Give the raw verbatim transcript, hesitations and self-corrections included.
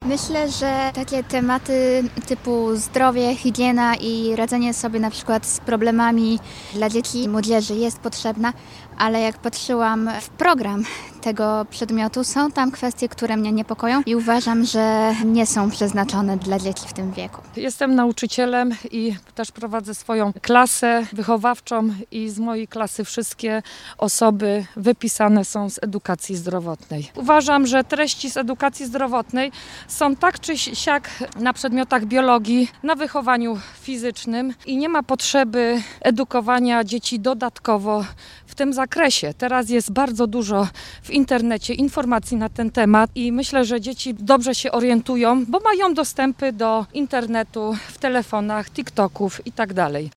Myślę, że takie tematy typu zdrowie, higiena i radzenie sobie na przykład z problemami dla dzieci i młodzieży jest potrzebna, ale jak patrzyłam w program tego przedmiotu, są tam kwestie, które mnie niepokoją i uważam, że nie są przeznaczone dla dzieci w tym wieku. Jestem nauczycielem i też prowadzę swoją klasę wychowawczą i z mojej klasy wszystkie osoby wypisane są z edukacji zdrowotnej. Uważam, że treści z edukacji zdrowotnej są tak czy siak na przedmiotach biologii, na wychowaniu fizycznym i nie ma potrzeby edukowania dzieci dodatkowo w tym zakresie. Teraz jest bardzo dużo w internecie informacji na ten temat i myślę, że dzieci dobrze się orientują, bo mają dostępy do internetu w telefonach, TikToków i tak dalej.